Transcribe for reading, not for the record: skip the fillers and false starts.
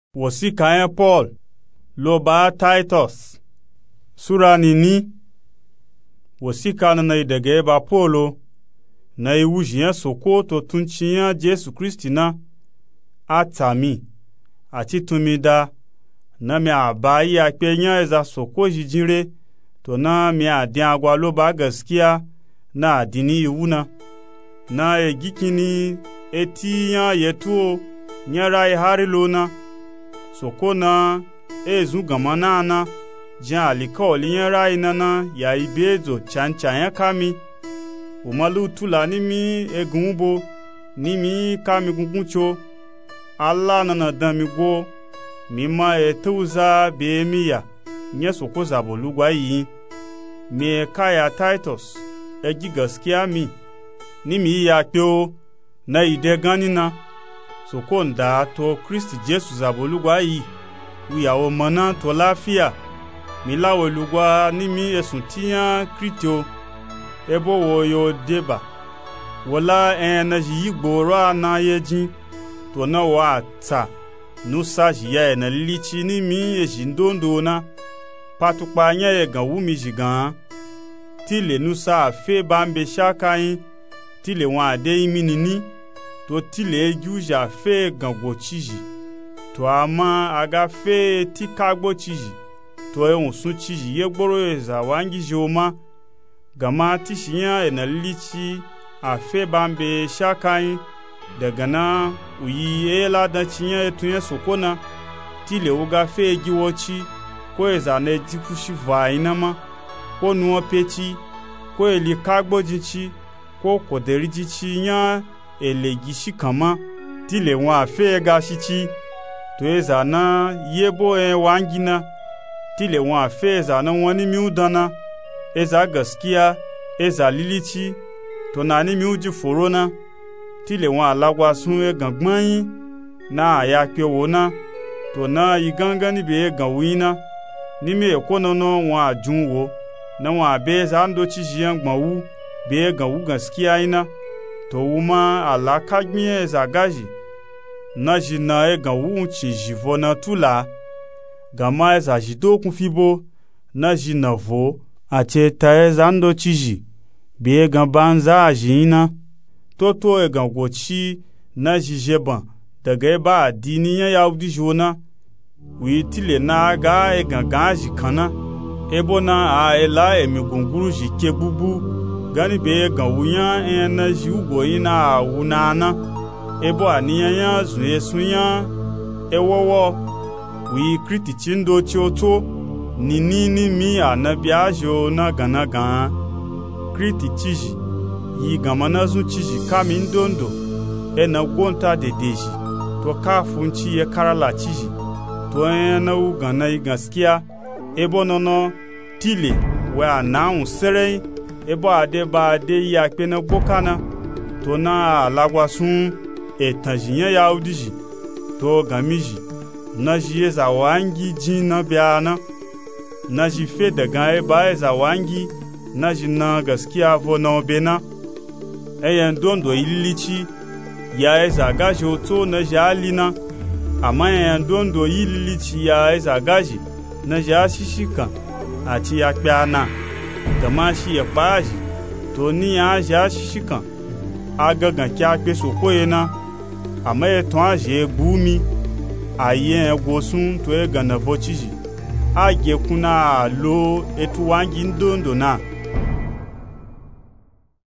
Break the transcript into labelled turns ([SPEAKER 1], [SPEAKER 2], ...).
[SPEAKER 1] Wosika Paul lo ba Titus sura nini wosika na daga ba Polo na iwujiyan soko to tunchiyan Jesu Kristi na atami ati tumida na mi aba yi apenyan eza soko jijire to na mi adin agwa lo ba gaskiya na adini iwuna na egikini etiyan yetuo nyara hari lona soko na ezu gamana na jan alikoli nyara inana ya ibezo chanchanya kami umalu tula nimi egunbo nimi kami gunguncho Allah nana dami go mima etuza beemiya nye soko zabolugwa yi me kaya Titus egi gaskiya mi nimi ya kyo na ide ganina soko nda to Kristi Jesu zabolugwa yi uyawo mana to lafiya milawo lugwa nimi esuntiyan Kritio ebo wo yo deba wala energy yigboro na yejin to na wa ta nusa jiya na lichi nimi ejindondo na patupa nya egan wumi jigan tile nusa afe bambe shakayin tile wan ade iminini to tile juja fe gango chiji to ama aga fe tikagbo chiji to ehun sun chiji yegboro eza wangi joma gama tishinya ena lichi afe bambe shakayin daga na uyi ela da chinya etunya sokona tile uga fe giwochi ko eza na jifushi vainama ko nuwa pechi ko eli kagbo jichi ko koderi jichi nya elegishi kama tile wa fe gashichi to eza na yebo wangina tile wa fe eza na wani miudana eza gaskiya eza lilichi to na ni miuji forona tile wa alagwa sun gangban na ya kwewona to na iganga ni be ganwina ni me ekonono wa junwo na wa be za ndo chijiyan gbanwu be ganwu gaskiya ina to wuma alaka gbin za gaji na jina ganwu chijivo na tula gama za jido kun fibo na jina vo ache ta za ndo chiji be gambanza ajina toto gangochi na jijeban daga ba adiniya yaudi jona witile na ga gangaji kana ebona a ela emigunguru jike bubu gani be ganwuya ena jugo ina wunana ebo aniya zuye sunya ewowo wi kriti chindo choto ninini mi anabiajo na ganagan kriti chiji yi gamana zu chiji kami ndondo ena gonta dedeji to kafunci ya karala chiji to ena ugana gaskiya ebo nono tile wa na sere ebo ade ba ade ya pena bokana to na alagwa sun etanjinya ya udiji to gamiji na jiye za wangi jina biana na jife daga ba za wangi na jina gaskiya vo na bena eyan dondo ililichi ya eza gaji oto na jalina ama eyan dondo ililichi ya eza gaji na jashishika ati ya piana gamashi ya paji to ni ya jashishika agagan kya pe sokoyena ama eton aje bumi aye egosun to egana vochiji age kuna lo etu wangi ndondo na